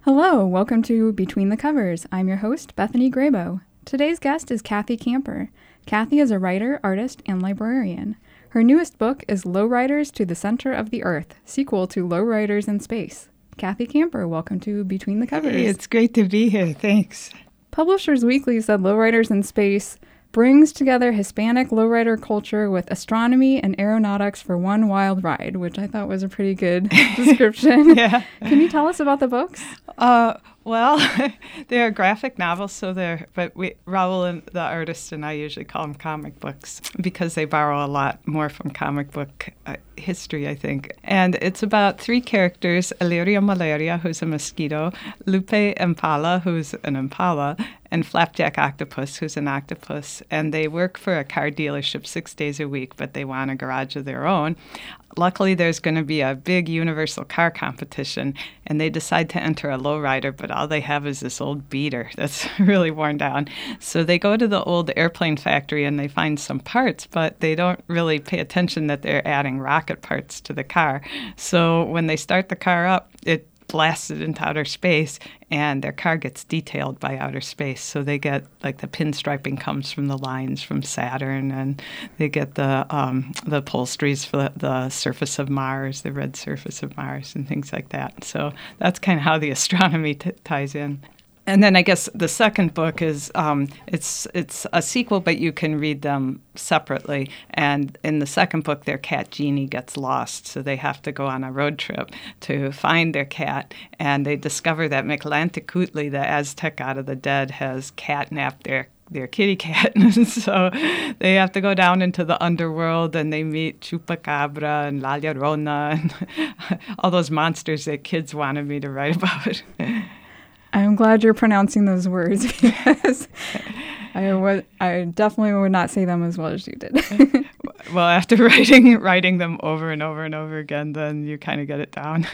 Hello, welcome to Between the Covers. I'm your host, Bethany Grabo. Today's guest is Kathy Camper. Kathy is a writer, artist, and librarian. Her newest book is Lowriders to the Center of the Earth, sequel to Lowriders in Space. Kathy Camper, welcome to Between the Covers. Hey, it's great to be here. Thanks. Publishers Weekly said Lowriders in Space brings together Hispanic lowrider culture with astronomy and aeronautics for one wild ride, which I thought was a pretty good description. Yeah. Can you tell us about the books? Well, they're graphic novels, Raul and the artist and I usually call them comic books because they borrow a lot more from comic book history, I think. And it's about three characters: Alirio Malaria, who's a mosquito; Lupe Impala, who's an impala; and Flapjack Octopus, who's an octopus. And they work for a car dealership 6 days a week, but they want a garage of their own. Luckily, there's going to be a big universal car competition, and they decide to enter a lowrider, but all they have is this old beater that's really worn down. So they go to the old airplane factory and they find some parts, but they don't really pay attention that they're adding rocket parts to the car. So when they start the car up, it blasted into outer space, and their car gets detailed by outer space. So they get, like, the pinstriping comes from the lines from Saturn, and they get the upholsteries for the surface of Mars, the red surface of Mars, and things like that. So that's kind of how the astronomy ties in. And then I guess the second book is it's a sequel, but you can read them separately. And in the second book, their cat Jeannie gets lost, so they have to go on a road trip to find their cat. And they discover that Mictlantecutli, the Aztec god of the dead, has catnapped their kitty cat. So they have to go down into the underworld, and they meet Chupacabra and La Llorona and all those monsters that kids wanted me to write about. I'm glad you're pronouncing those words because I definitely would not say them as well as you did. Well, after writing them over and over and over again, then you kind of get it down.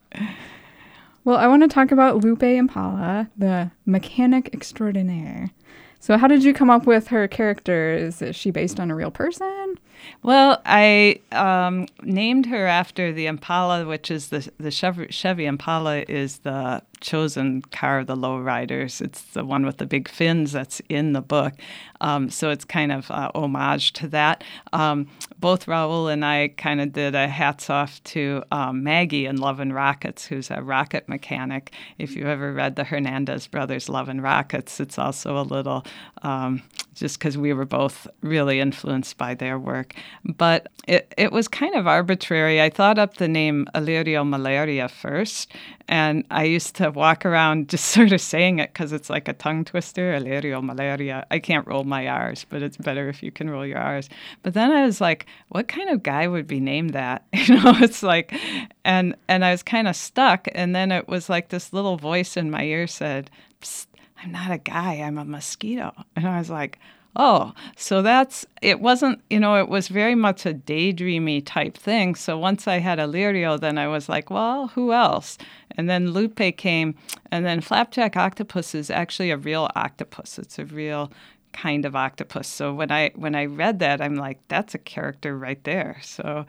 Well, I want to talk about Lupe Impala, the mechanic extraordinaire. So how did you come up with her character? Is she based on a real person? Well, I named her after the Impala, which is the Chevy Impala is the chosen car of the lowriders. It's the one with the big fins that's in the book. So it's kind of homage to that. Both Raul and I kind of did a hats off to Maggie in Love and Rockets, who's a rocket mechanic. If you've ever read the Hernandez brothers' Love and Rockets, it's also a little, just because we were both really influenced by their work. But it was kind of arbitrary. I thought up the name Alirio Malaria first, and I used to walk around just sort of saying it because it's like a tongue twister, Alirio Malaria. I can't roll my R's, but it's better if you can roll your R's. But then I was like, what kind of guy would be named that? It's like, and I was kind of stuck. And then it was like this little voice in my ear said, "Psst, I'm not a guy, I'm a mosquito." And I was like, oh, so it wasn't, it was very much a daydreamy type thing. So once I had Alirio, then I was like, well, who else? And then Lupe came, and then Flapjack Octopus is actually a real octopus. It's a real kind of octopus. So when I read that, I'm like, that's a character right there. So,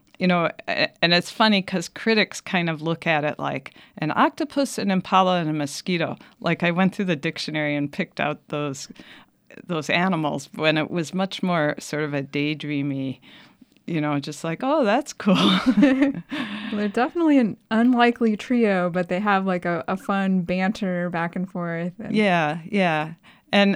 and it's funny because critics kind of look at it like an octopus, an impala, and a mosquito. Like I went through the dictionary and picked out those animals when it was much more sort of a daydreamy, just like, oh, that's cool. Well, they're definitely an unlikely trio, but they have like a fun banter back and forth. Yeah. And,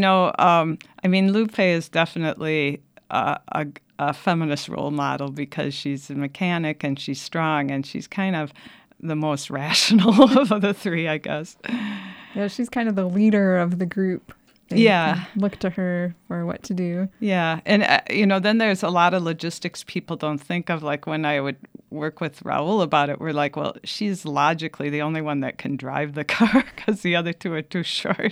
Lupe is definitely a feminist role model because she's a mechanic and she's strong and she's kind of the most rational of the three, I guess. Yeah, she's kind of the leader of the group. They look to her for what to do. Yeah. And, then there's a lot of logistics people don't think of. Like when I would work with Raul about it, we're like, well, she's logically the only one that can drive the car because the other two are too short.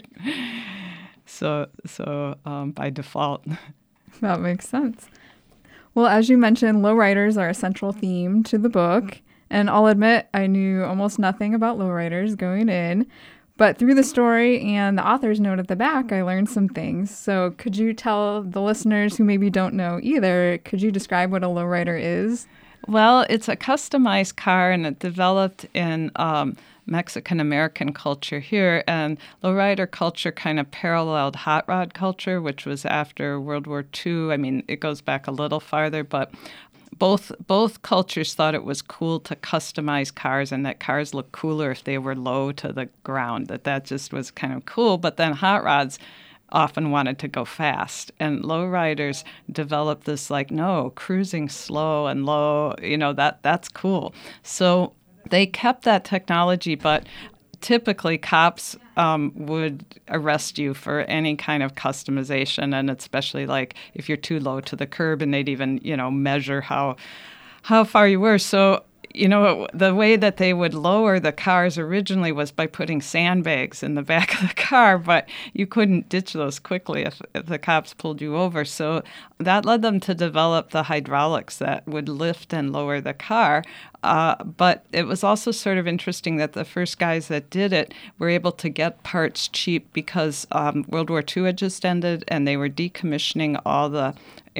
So by default. That makes sense. Well, as you mentioned, lowriders are a central theme to the book. And I'll admit, I knew almost nothing about lowriders going in. But through the story and the author's note at the back, I learned some things. So could you tell the listeners who maybe don't know either, could you describe what a lowrider is? Well, it's a customized car, and it developed in Mexican-American culture here. And lowrider culture kind of paralleled hot rod culture, which was after World War II. I mean, it goes back a little farther, but both cultures thought it was cool to customize cars and that cars looked cooler if they were low to the ground, that just was kind of cool. But then hot rods often wanted to go fast. And lowriders developed this like, no, cruising slow and low, that's cool. So they kept that technology, but typically cops would arrest you for any kind of customization, and especially like if you're too low to the curb, and they'd even, measure how far you were. So the way that they would lower the cars originally was by putting sandbags in the back of the car, but you couldn't ditch those quickly if the cops pulled you over. So that led them to develop the hydraulics that would lift and lower the car. But it was also sort of interesting that the first guys that did it were able to get parts cheap because World War II had just ended and they were decommissioning all the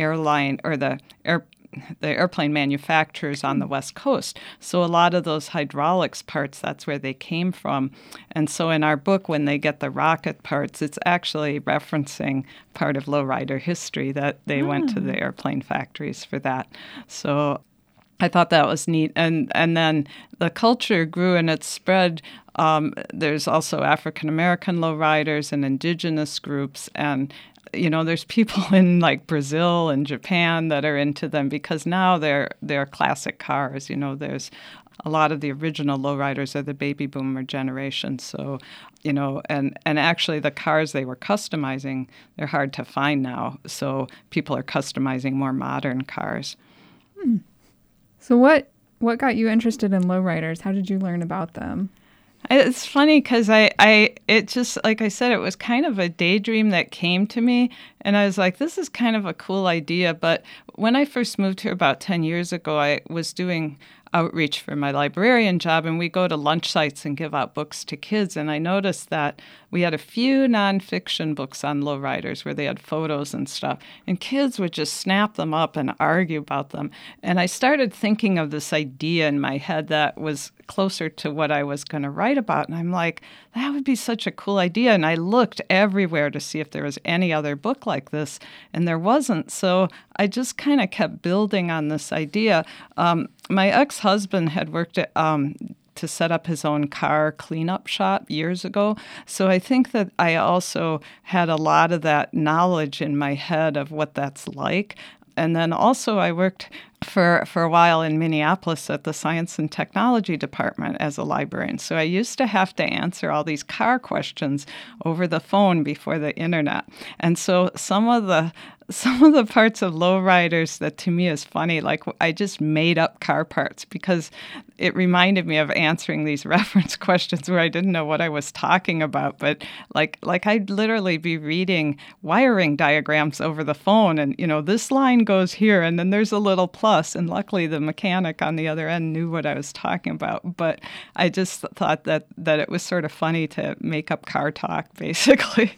airplane manufacturers on the West Coast. So a lot of those hydraulics parts, that's where they came from. And so in our book, when they get the rocket parts, it's actually referencing part of lowrider history that they went to the airplane factories for that. So I thought that was neat. And then the culture grew and it spread. There's also African-American lowriders and indigenous groups, and there's people in like Brazil and Japan that are into them because now they're classic cars. There's a lot of the original lowriders are the baby boomer generation. So, and actually the cars they were customizing, they're hard to find now. So people are customizing more modern cars. So what got you interested in lowriders? How did you learn about them? It's funny because it just, like I said, it was kind of a daydream that came to me. And I was like, this is kind of a cool idea. But when I first moved here about 10 years ago, I was doing outreach for my librarian job, and we go to lunch sites and give out books to kids. And I noticed that we had a few nonfiction books on lowriders where they had photos and stuff, and kids would just snap them up and argue about them. And I started thinking of this idea in my head that was closer to what I was going to write about. And I'm like, that would be such a cool idea. And I looked everywhere to see if there was any other book like this, and there wasn't. So I just kind of kept building on this idea. My ex-husband had worked at to set up his own car cleanup shop years ago. So I think that I also had a lot of that knowledge in my head of what that's like. And then also I worked for a while in Minneapolis at the Science and Technology Department as a librarian. So I used to have to answer all these car questions over the phone before the internet. And so some of the parts of lowriders that to me is funny, like I just made up car parts because it reminded me of answering these reference questions where I didn't know what I was talking about. But like I'd literally be reading wiring diagrams over the phone, and this line goes here, and then there's a little plus. And luckily, the mechanic on the other end knew what I was talking about. But I just thought that it was sort of funny to make up car talk, basically.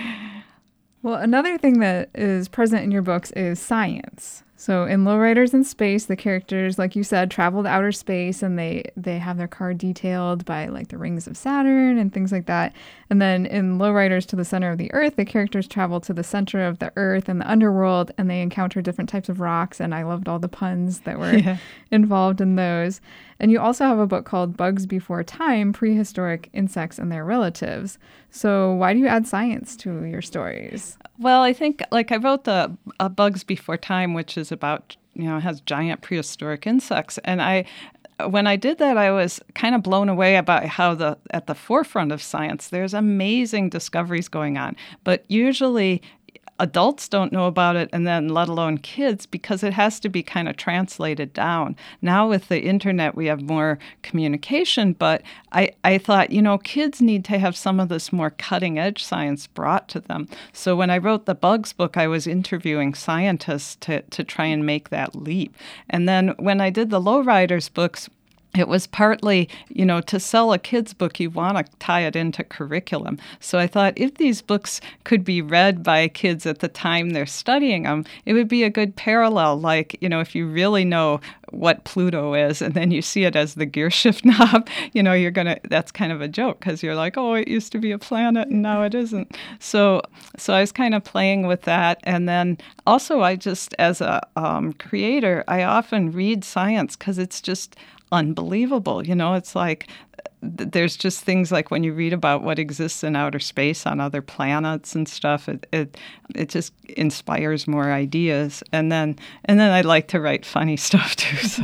Well, another thing that is present in your books is science. So in Lowriders in Space, the characters, like you said, travel to outer space, and they have their car detailed by like the rings of Saturn and things like that. And then in Lowriders to the Center of the Earth, the characters travel to the center of the Earth and the underworld, and they encounter different types of rocks. And I loved all the puns that were involved in those. And you also have a book called Bugs Before Time, Prehistoric Insects and Their Relatives. So why do you add science to your stories? Well, I think, like, I wrote the Bugs Before Time, which is about, has giant prehistoric insects. And when I did that, I was kind of blown away about how at the forefront of science, there's amazing discoveries going on. But usually adults don't know about it, and then let alone kids, because it has to be kind of translated down. Now with the internet, we have more communication, but I thought, kids need to have some of this more cutting-edge science brought to them. So when I wrote the Bugs book, I was interviewing scientists to try and make that leap. And then when I did the Lowriders books, it was partly, to sell a kid's book, you want to tie it into curriculum. So I thought if these books could be read by kids at the time they're studying them, it would be a good parallel. Like, if you really know what Pluto is and then you see it as the gear shift knob, that's kind of a joke because you're like, oh, it used to be a planet and now it isn't. So I was kind of playing with that. And then also I just, as a creator, I often read science because it's just unbelievable. It's like there's just things like when you read about what exists in outer space on other planets and stuff, it just inspires more ideas. And then I like to write funny stuff too. So.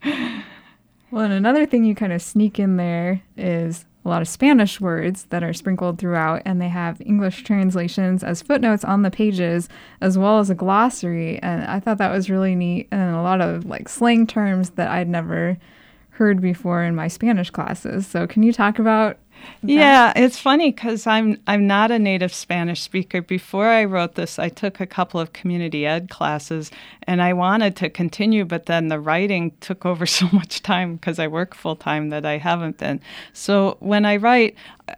Well, and another thing you kind of sneak in there is a lot of Spanish words that are sprinkled throughout, and they have English translations as footnotes on the pages, as well as a glossary. And I thought that was really neat, and a lot of like slang terms that I'd never heard before in my Spanish classes. So can you talk about that? Yeah, it's funny because I'm not a native Spanish speaker. Before I wrote this, I took a couple of community ed classes, and I wanted to continue, but then the writing took over so much time because I work full time that I haven't been. So when I write,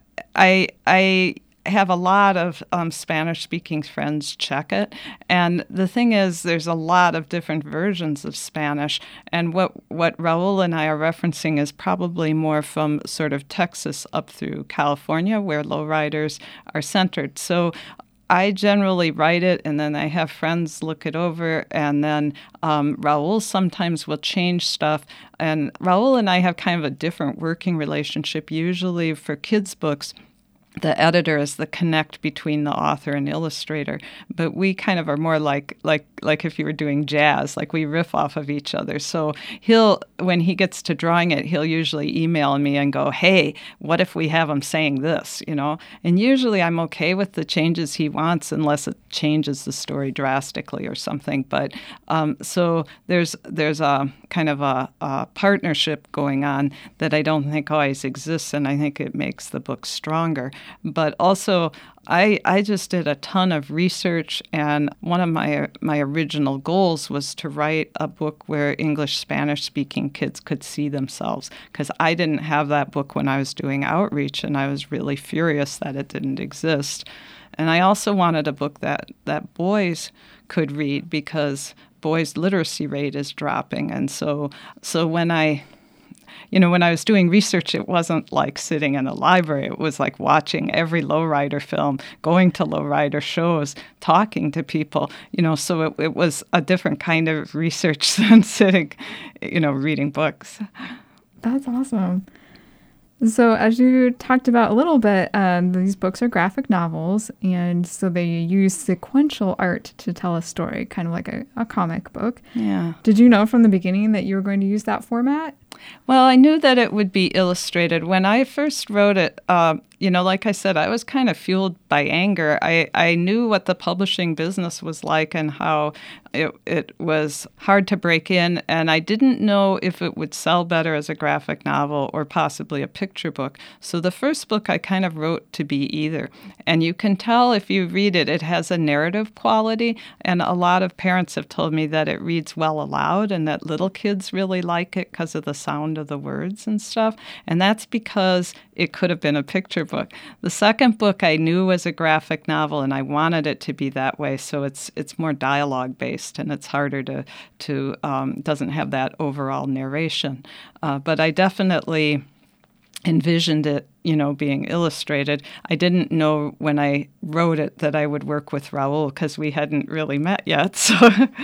I have a lot of Spanish-speaking friends check it. And the thing is, there's a lot of different versions of Spanish. And what Raul and I are referencing is probably more from sort of Texas up through California, where lowriders are centered. So I generally write it, and then I have friends look it over, and then Raul sometimes will change stuff. And Raul and I have kind of a different working relationship. Usually for kids' books, the editor is the connect between the author and illustrator, but we kind of are more like if you were doing jazz, like we riff off of each other. So when he gets to drawing it, he'll usually email me and go, hey, what if we have him saying this, And usually I'm okay with the changes he wants unless it changes the story drastically or something. But so there's a kind of a partnership going on that I don't think always exists, and I think it makes the book stronger. But also, I just did a ton of research, and one of my original goals was to write a book where English Spanish-speaking kids could see themselves, because I didn't have that book when I was doing outreach, and I was really furious that it didn't exist. And I also wanted a book that boys could read, because boys' literacy rate is dropping. And so when I was doing research, it wasn't like sitting in a library. It was like watching every lowrider film, going to lowrider shows, talking to people, so it was a different kind of research than sitting, reading books. That's awesome. So as you talked about a little bit, these books are graphic novels, and so they use sequential art to tell a story, kind of like a comic book. Yeah. Did you know from the beginning that you were going to use that format? Well, I knew that it would be illustrated. When I first wrote it, like I said, I was kind of fueled by anger. I knew what the publishing business was like and how it was hard to break in, and I didn't know if it would sell better as a graphic novel or possibly a picture book. So the first book I kind of wrote to be either. And you can tell if you read it, it has a narrative quality, and a lot of parents have told me that it reads well aloud and that little kids really like it because of the sound of the words and stuff. And that's because it could have been a picture book. The second book I knew was a graphic novel, and I wanted it to be that way. So it's more dialogue based, and it's harder to doesn't have that overall narration. But I definitely envisioned it, being illustrated. I didn't know when I wrote it that I would work with Raul because we hadn't really met yet. So,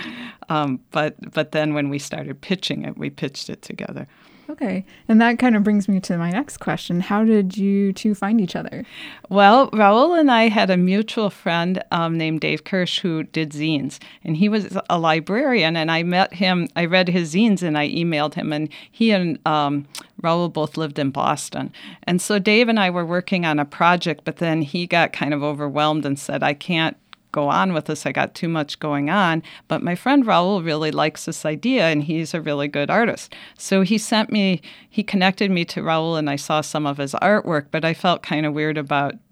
but then when we started pitching it, we pitched it together. Okay. And that kind of brings me to my next question. How did you two find each other? Well, Raul and I had a mutual friend named Dave Kirsch who did zines. And he was a librarian, and I met him. I read his zines, and I emailed him. And he and Raul both lived in Boston. And so Dave and I were working on a project, but then he got kind of overwhelmed and said, I can't go on with this. I got too much going on. But my friend Raul really likes this idea, and he's a really good artist. So he connected me to Raul, and I saw some of his artwork, but I felt kind of weird about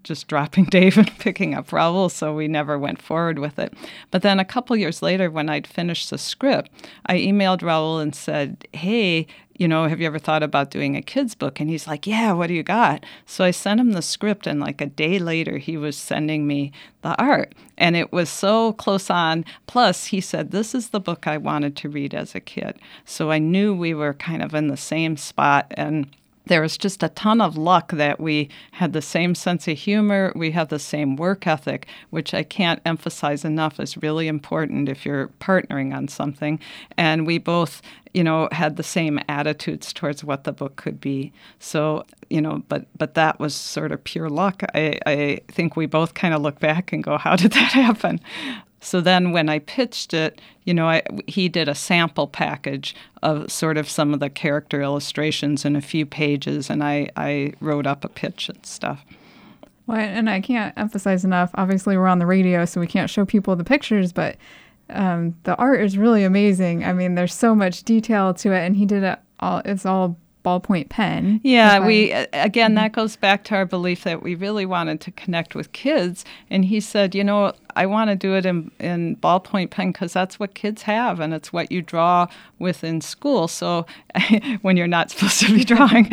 just dropping Dave and picking up Raul, so we never went forward with it. But then a couple years later, when I'd finished the script, I emailed Raul and said, hey, have you ever thought about doing a kid's book? And he's like, yeah, what do you got? So I sent him the script, and like a day later, he was sending me the art. And it was so close on. Plus, he said, this is the book I wanted to read as a kid. So I knew we were kind of in the same spot, and there was just a ton of luck that we had the same sense of humor. We have the same work ethic, which I can't emphasize enough is really important if you're partnering on something. And we both, had the same attitudes towards what the book could be. So, but that was sort of pure luck. I think we both kind of look back and go, how did that happen? So then when I pitched it, he did a sample package of sort of some of the character illustrations in a few pages, and I wrote up a pitch and stuff. Well, and I can't emphasize enough, obviously we're on the radio, so we can't show people the pictures, but the art is really amazing. I mean, there's so much detail to it, and he did it all, it's all ballpoint pen. Yeah, that goes back to our belief that we really wanted to connect with kids. And he said, I want to do it in ballpoint pen because that's what kids have, and it's what you draw with in school. So when you're not supposed to be drawing.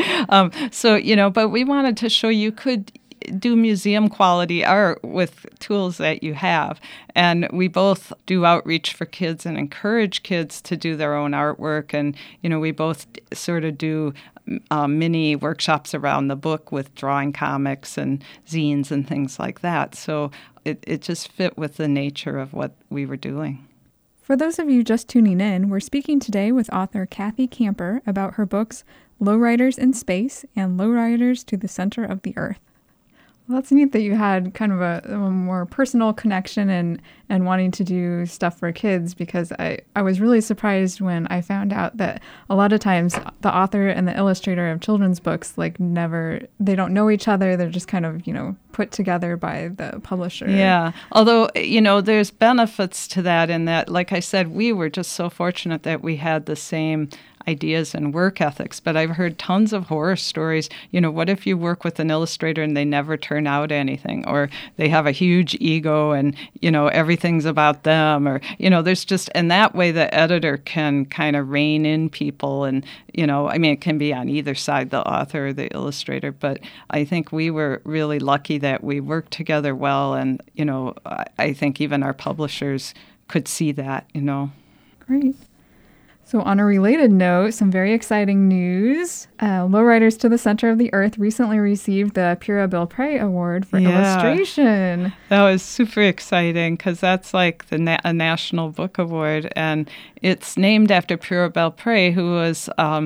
But we wanted to show you could do museum quality art with tools that you have. And we both do outreach for kids and encourage kids to do their own artwork. And, we both sort of do mini workshops around the book with drawing comics and zines and things like that. So it just fit with the nature of what we were doing. For those of you just tuning in, we're speaking today with author Kathy Camper about her books Lowriders in Space and Lowriders to the Center of the Earth. Well, that's neat that you had kind of a more personal connection and wanting to do stuff for kids, because I was really surprised when I found out that a lot of times the author and the illustrator of children's books they don't know each other. They're just kind of, put together by the publisher. Yeah. Although, there's benefits to that in that, like I said, we were just so fortunate that we had the same ideas and work ethics. But I've heard tons of horror stories. What if you work with an illustrator and they never turn out anything, or they have a huge ego and, everything's about them, or, there's just, and that way the editor can kind of rein in people. And, it can be on either side, the author or the illustrator. But I think we were really lucky that we worked together well. And, I think even our publishers could see that, Great. So on a related note, some very exciting news. Lowriders to the Center of the Earth recently received the Pura Belpré Award for illustration. That was super exciting because that's like a national book award. And it's named after Pura Belpré, who was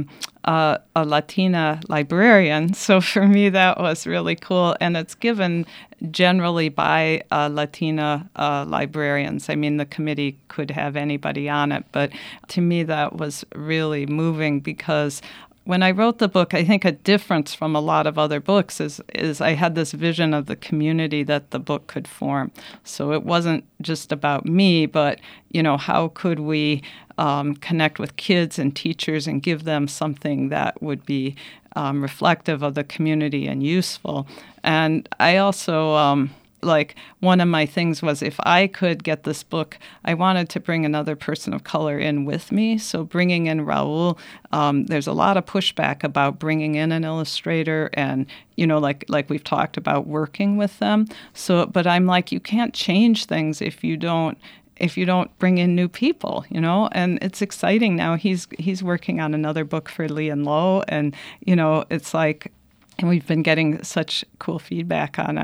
a Latina librarian. So for me, that was really cool. And it's given generally by Latina librarians. I mean, the committee could have anybody on it. But to me, that was really moving because when I wrote the book, I think a difference from a lot of other books is I had this vision of the community that the book could form. So it wasn't just about me, but, how could we connect with kids and teachers and give them something that would be reflective of the community and useful. And I also, one of my things was if I could get this book, I wanted to bring another person of color in with me. So bringing in Raul, there's a lot of pushback about bringing in an illustrator and, like we've talked about working with them. So, but I'm like, you can't change things if you don't bring in new people, and it's exciting now. He's working on another book for Lee and Low, and, it's like, and we've been getting such cool feedback on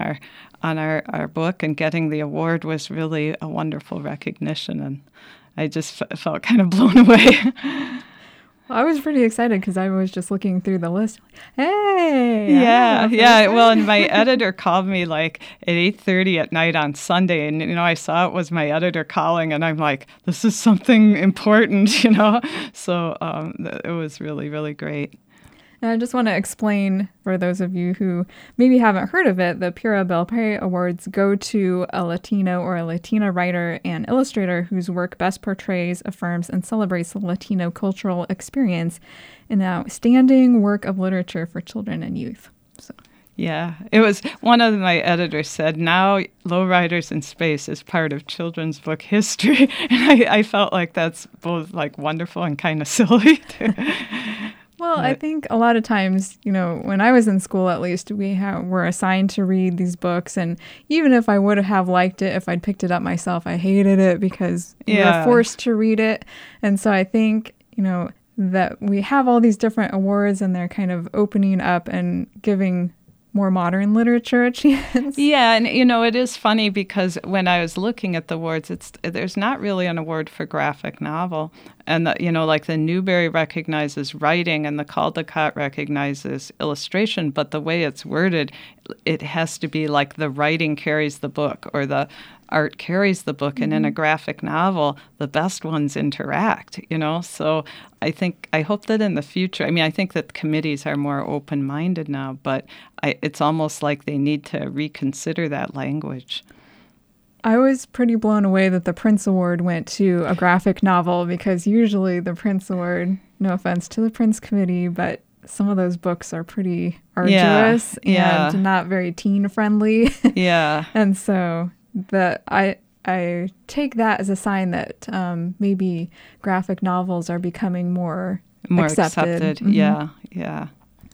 our book, and getting the award was really a wonderful recognition, and I just felt kind of blown away. Well, I was pretty excited because I was just looking through the list. Hey! Yeah. Well, and my editor called me at 8:30 at night on Sunday, and I saw it was my editor calling, and I'm like, this is something important, So it was really, really great. And I just want to explain for those of you who maybe haven't heard of it, the Pura Belpré Awards go to a Latino or a Latina writer and illustrator whose work best portrays, affirms, and celebrates the Latino cultural experience in an outstanding work of literature for children and youth. So. Yeah, it was one of my editors said, now Lowriders in Space is part of children's book history. And I felt like that's both like wonderful and kind of silly. Well, I think a lot of times, when I was in school, at least, were assigned to read these books. And even if I would have liked it, if I'd picked it up myself, I hated it because we were forced to read it. And so I think, that we have all these different awards and they're kind of opening up and giving more modern literature a chance. Yeah, and it is funny because when I was looking at the awards, there's not really an award for graphic novel, and like the Newbery recognizes writing and the Caldecott recognizes illustration, but the way it's worded, it has to be like the writing carries the book or the art carries the book, and in a graphic novel, the best ones interact, So I hope that in the future, I think that committees are more open-minded now, but it's almost like they need to reconsider that language. I was pretty blown away that the Prince Award went to a graphic novel because usually the Prince Award, no offense to the Prince Committee, but some of those books are pretty arduous and not very teen-friendly. Yeah. And so I take that as a sign that maybe graphic novels are becoming more accepted. Mm-hmm. Yeah.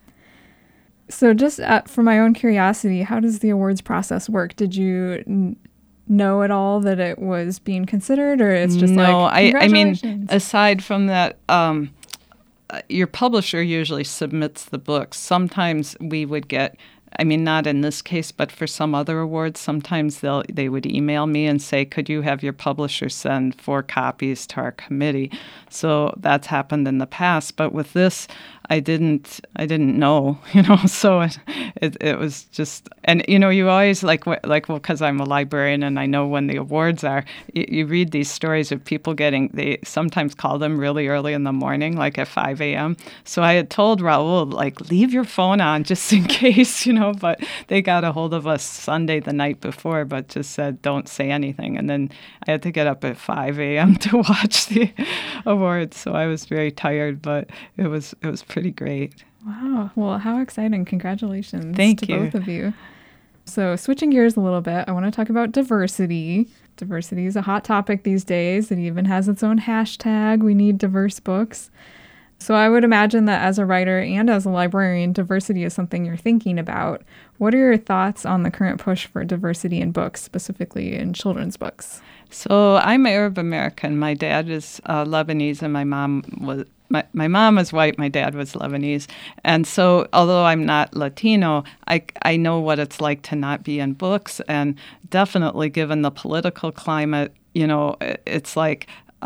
So just for my own curiosity, how does the awards process work? Did you know at all that it was being considered, or it's just congratulations? Aside from that, your publisher usually submits the books. Sometimes we would get, not in this case, but for some other awards, sometimes they would email me and say, could you have your publisher send 4 copies to our committee? So that's happened in the past. But with this, I didn't know, so it was just, and, you always because I'm a librarian and I know when the awards are, you read these stories of people they sometimes call them really early in the morning, like at 5 a.m. So I had told Raul, leave your phone on just in case, but they got a hold of us Sunday the night before, but just said, don't say anything. And then I had to get up at 5 a.m. to watch the awards. So I was very tired, but it was pretty great. Wow. Well, how exciting. Congratulations to both of you. So switching gears a little bit, I want to talk about diversity. Diversity is a hot topic these days. It even has its own hashtag, We Need Diverse Books. So I would imagine that as a writer and as a librarian, diversity is something you're thinking about. What are your thoughts on the current push for diversity in books, specifically in children's books? So I'm Arab American. My dad is Lebanese, and my mom was white. My dad was Lebanese. And so although I'm not Latino, I know what it's like to not be in books. And definitely given the political climate, it's like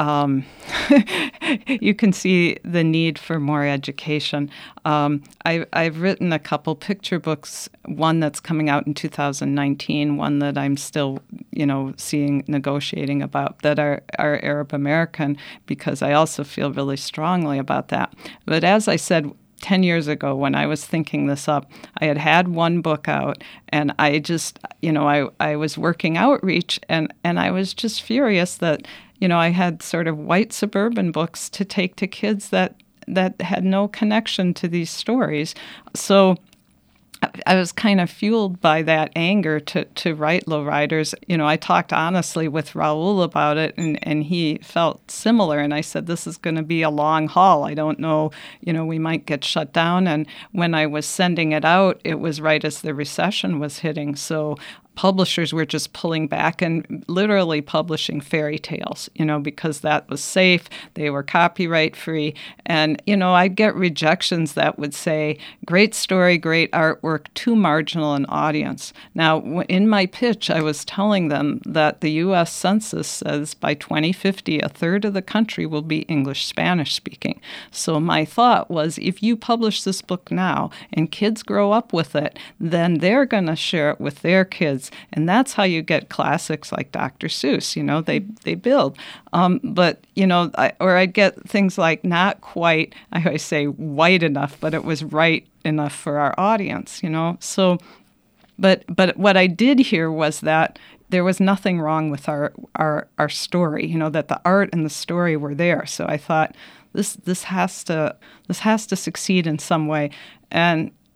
you can see the need for more education. I've written a couple picture books, one that's coming out in 2019, one that I'm still, negotiating about, that are Arab American, because I also feel really strongly about that. But as I said, 10 years ago when I was thinking this up, I had one book out, and I just, I was working outreach, and I was just furious that, I had sort of white suburban books to take to kids that had no connection to these stories. So I was kind of fueled by that anger to write Lowriders. I talked honestly with Raul about it, and he felt similar. And I said, this is going to be a long haul. I don't know, we might get shut down. And when I was sending it out, it was right as the recession was hitting. So publishers were just pulling back and literally publishing fairy tales, because that was safe. They were copyright free. And, I'd get rejections that would say, great story, great artwork, too marginal an audience. Now, in my pitch, I was telling them that the U.S. Census says by 2050, a third of the country will be English-Spanish speaking. So my thought was, if you publish this book now and kids grow up with it, then they're going to share it with their kids. And that's how you get classics like Dr. Seuss, they build. But, I'd get things like not quite, I always say white enough, but it was right enough for our audience, So, but what I did hear was that there was nothing wrong with our story, that the art and the story were there. So I thought this has to succeed in some way. And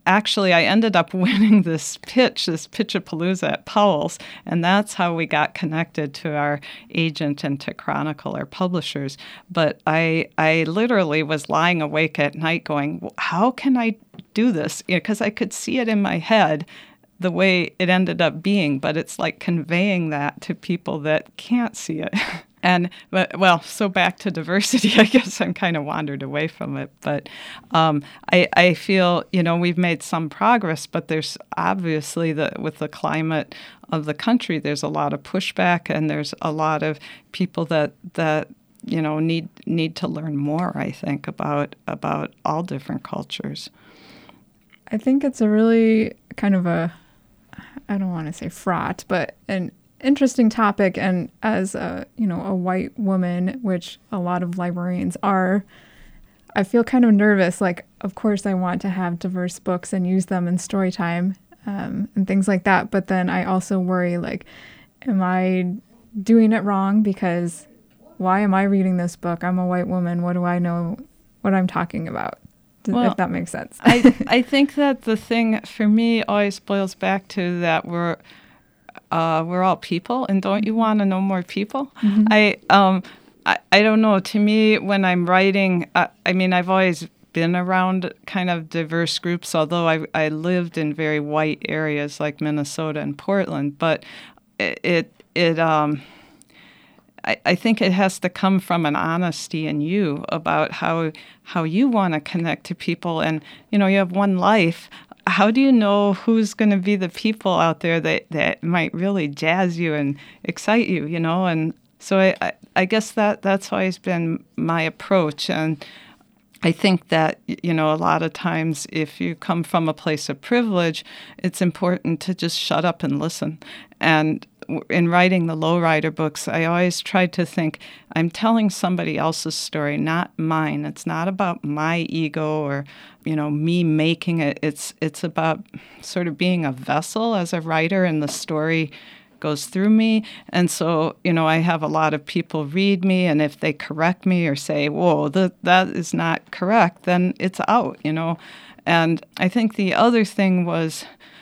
actually, I ended up winning this Pitchapalooza at Powell's, and that's how we got connected to our agent and to Chronicle, our publishers. But I literally was lying awake at night going, how can I do this? Because I could see it in my head the way it ended up being, but it's like conveying that to people that can't see it. So back to diversity, I guess I'm kind of wandered away from it. But I feel, we've made some progress, but there's obviously, with the climate of the country, there's a lot of pushback, and there's a lot of people that need to learn more, I think, about all different cultures. I think it's a really kind of I don't want to say fraught, but an interesting topic. And as a white woman, which a lot of librarians are, I feel kind of nervous. Like, of course, I want to have diverse books and use them in story time and things like that. But then I also worry, like, am I doing it wrong? Because why am I reading this book? I'm a white woman. What do I know what I'm talking about? If that makes sense. I think that the thing for me always boils back to that we're all people, and don't you want to know more people? Mm-hmm. I don't know. To me, when I'm writing, I've always been around kind of diverse groups, although I lived in very white areas like Minnesota and Portland. But I think it has to come from an honesty in you about how you want to connect to people. And, you have one life. How do you know who's going to be the people out there that might really jazz you and excite you, And so I guess that's always been my approach. And I think that, a lot of times if you come from a place of privilege, it's important to just shut up and listen. And in writing the Lowrider books, I always tried to think, I'm telling somebody else's story, not mine. It's not about my ego or, me making it. It's about sort of being a vessel as a writer, and the story goes through me. And so, I have a lot of people read me, and if they correct me or say, whoa, that is not correct, then it's out, And I think the other thing was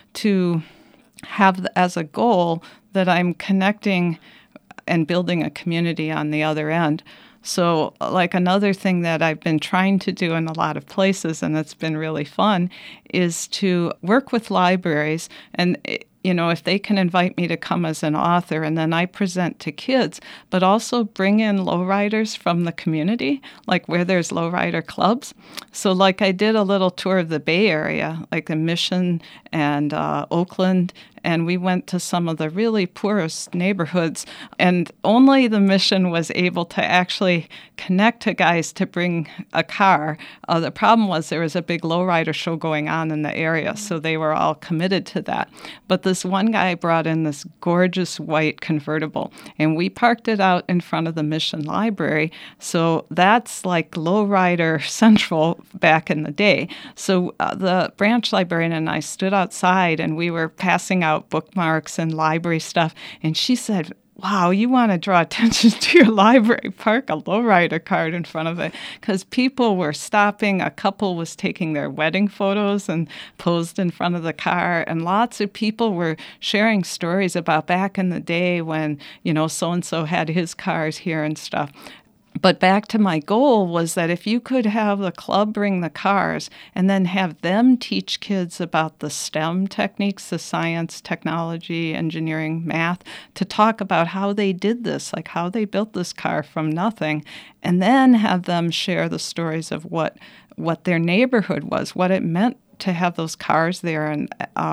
to have as a goal that I'm connecting and building a community on the other end. So, like, another thing that I've been trying to do in a lot of places, and it's been really fun, is to work with libraries and if they can invite me to come as an author, and then I present to kids, but also bring in lowriders from the community, like where there's lowrider clubs. So like I did a little tour of the Bay Area, like in Mission and Oakland, and we went to some of the really poorest neighborhoods, and only the Mission was able to actually connect to guys to bring a car. The problem was there was a big lowrider show going on in the area, so they were all committed to that. But this one guy brought in this gorgeous white convertible, and we parked it out in front of the Mission Library. So that's like lowrider central back in the day. So the branch librarian and I stood outside, and we were passing out bookmarks and library stuff. And she said, wow, you want to draw attention to your library, park a lowrider card in front of it. Because people were stopping. A couple was taking their wedding photos and posed in front of the car. And lots of people were sharing stories about back in the day when, so-and-so had his cars here and stuff. But back to my goal was that if you could have the club bring the cars and then have them teach kids about the STEM techniques, the science, technology, engineering, math, to talk about how they did this, like how they built this car from nothing, and then have them share the stories of what their neighborhood was, what it meant to have those cars there, and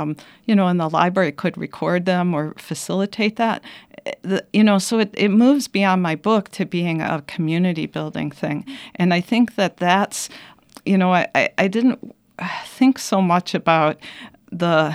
and the library could record them or facilitate that. So it moves beyond my book to being a community building thing. And I think that's, I didn't think so much about the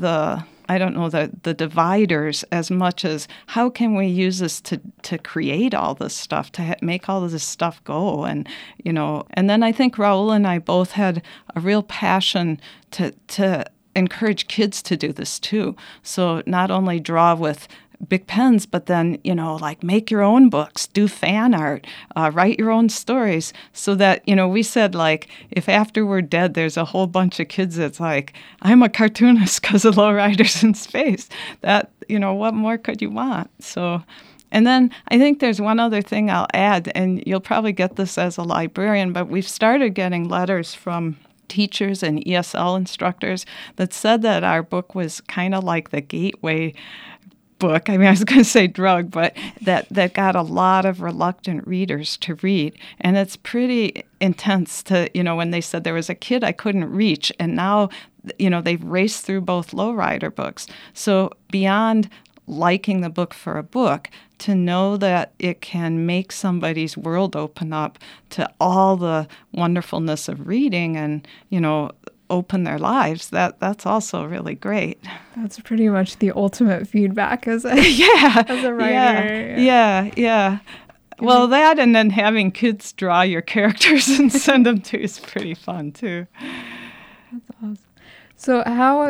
dividers as much as how can we use this to create all this stuff, to make all of this stuff go. And, and then I think Raul and I both had a real passion to encourage kids to do this too. So not only draw with big pens, but then, like make your own books, do fan art, write your own stories, so that, we said, like, if after we're dead, there's a whole bunch of kids that's like, I'm a cartoonist because of Lowriders in Space. That, what more could you want? So, and then I think there's one other thing I'll add, and you'll probably get this as a librarian, but we've started getting letters from teachers and ESL instructors that said that our book was kind of like the gateway book. I mean, I was going to say drug, but that got a lot of reluctant readers to read. And it's pretty intense to, when they said there was a kid I couldn't reach, and now, they've raced through both Lowrider books. So beyond liking the book for a book, to know that it can make somebody's world open up to all the wonderfulness of reading and, open their lives, that's also really great. That's pretty much the ultimate feedback as a as a writer. Yeah. Well, that and then having kids draw your characters and send them to you is pretty fun too. That's awesome. So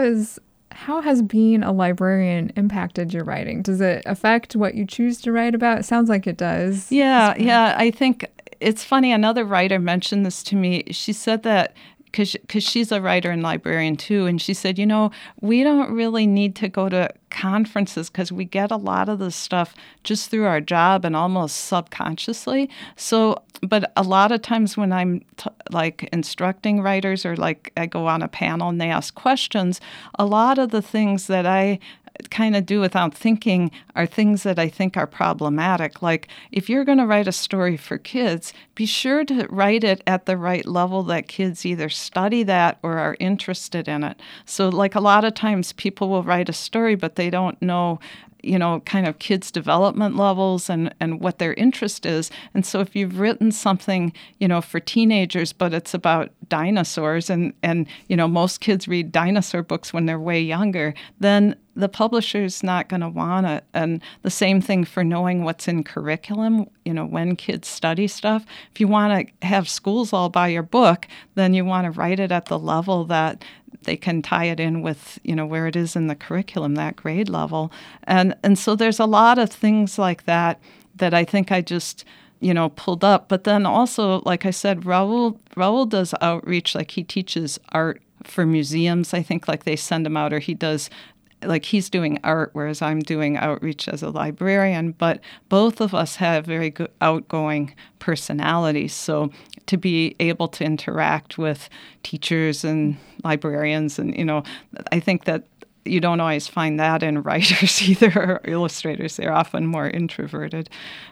how has being a librarian impacted your writing? Does it affect what you choose to write about? It sounds like it does. Yeah. I think it's funny. Another writer mentioned this to me. She said that because she's a writer and librarian too, and she said, we don't really need to go to conferences because we get a lot of this stuff just through our job and almost subconsciously. So, but a lot of times when I'm like instructing writers, or like I go on a panel and they ask questions, a lot of the things that I kind of do without thinking are things that I think are problematic. Like, if you're going to write a story for kids, be sure to write it at the right level that kids either study that or are interested in it. So, like, a lot of times people will write a story, but they don't know, kind of kids' development levels and what their interest is. And so if you've written something, for teenagers, but it's about dinosaurs and most kids read dinosaur books when they're way younger, then the publisher's not going to want it. And the same thing for knowing what's in curriculum, when kids study stuff. If you want to have schools all buy your book, then you want to write it at the level that they can tie it in with, where it is in the curriculum, that grade level. And so there's a lot of things like that I think I just, pulled up. But then also, like I said, Raul does outreach, like he teaches art for museums. I think like they send him out, or he does, like he's doing art, whereas I'm doing outreach as a librarian. But both of us have very good outgoing personalities. So to be able to interact with teachers and librarians, and, I think that you don't always find that in writers either, or illustrators. They're often more introverted.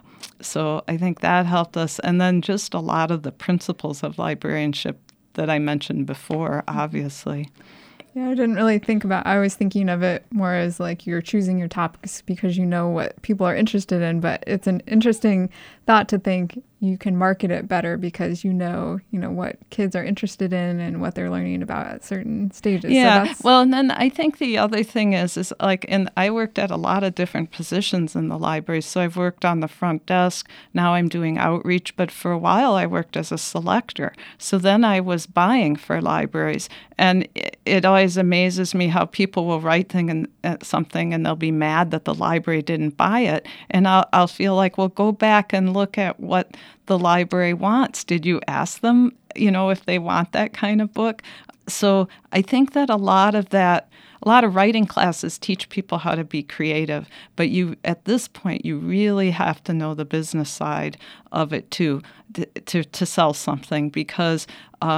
So I think that helped us. And then just a lot of the principles of librarianship that I mentioned before, obviously. Yeah, I didn't really think about, I was thinking of it more as like you're choosing your topics because you know what people are interested in, but it's an interesting thought to think you can market it better because you know what kids are interested in and what they're learning about at certain stages. Yeah, well, and then I think the other thing is like, and I worked at a lot of different positions in the library. So I've worked on the front desk. Now I'm doing outreach, but for a while I worked as a selector. So then I was buying for libraries, and it always amazes me how people will write something and they'll be mad that the library didn't buy it, and I'll feel like, well, go back and look at what the library wants. Did you ask them, if they want that kind of book? So I think that a lot of writing classes teach people how to be creative, but at this point, you really have to know the business side of it too, to sell something, because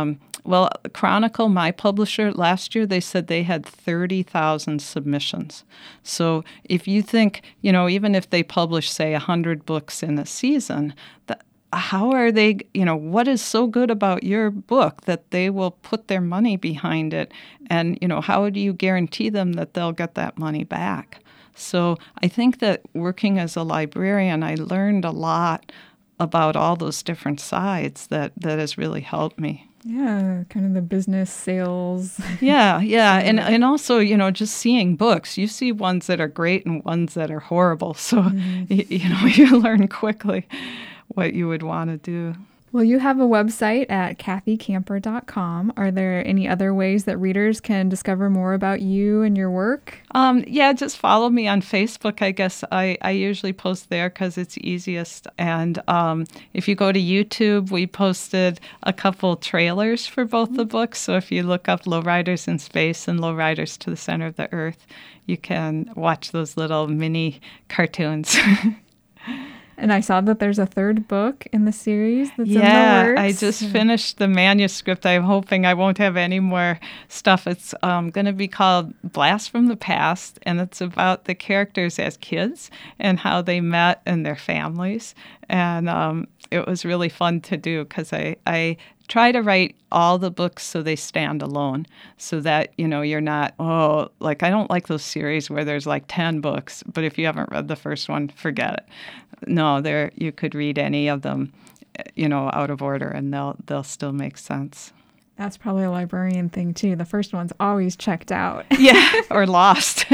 Chronicle, my publisher, last year they said they had 30,000 submissions. So if you think, even if they publish, say, 100 books in a season, how are they, what is so good about your book that they will put their money behind it? And, how do you guarantee them that they'll get that money back? So I think that working as a librarian, I learned a lot about all those different sides that has really helped me. Yeah, kind of the business sales. Yeah. And also, just seeing books, you see ones that are great and ones that are horrible. So, you learn quickly what you would want to do. Well, you have a website at kathycamper.com. Are there any other ways that readers can discover more about you and your work? Yeah, just follow me on Facebook. I guess I usually post there because it's easiest. And if you go to YouTube, we posted a couple trailers for both the books. So if you look up Lowriders in Space and Lowriders to the Center of the Earth, you can watch those little mini cartoons. And I saw that there's a third book in the series that's in the works. I just finished the manuscript. I'm hoping I won't have any more stuff. It's going to be called Blast from the Past, and it's about the characters as kids and how they met and their families. And it was really fun to do because I try to write all the books so they stand alone, so that, you're not, I don't like those series where there's like 10 books, but if you haven't read the first one, forget it. No, you could read any of them, out of order, and they'll still make sense. That's probably a librarian thing, too. The first one's always checked out. Yeah, or lost.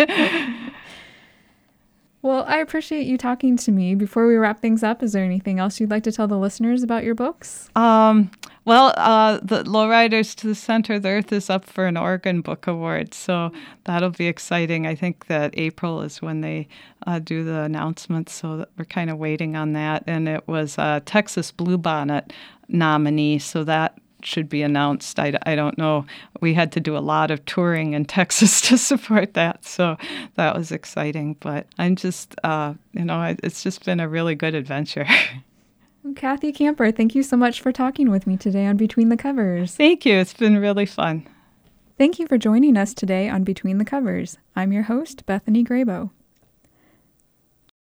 Well, I appreciate you talking to me. Before we wrap things up, is there anything else you'd like to tell the listeners about your books? The Lowriders to the Center of the Earth is up for an Oregon Book Award, so that'll be exciting. I think that April is when they do the announcement, so we're kind of waiting on that. And it was a Texas Bluebonnet nominee, so that should be announced. I don't know. We had to do a lot of touring in Texas to support that, so that was exciting. But I'm just, it's just been a really good adventure. Kathy Camper, thank you so much for talking with me today on Between the Covers. Thank you. It's been really fun. Thank you for joining us today on Between the Covers. I'm your host, Bethany Graybo.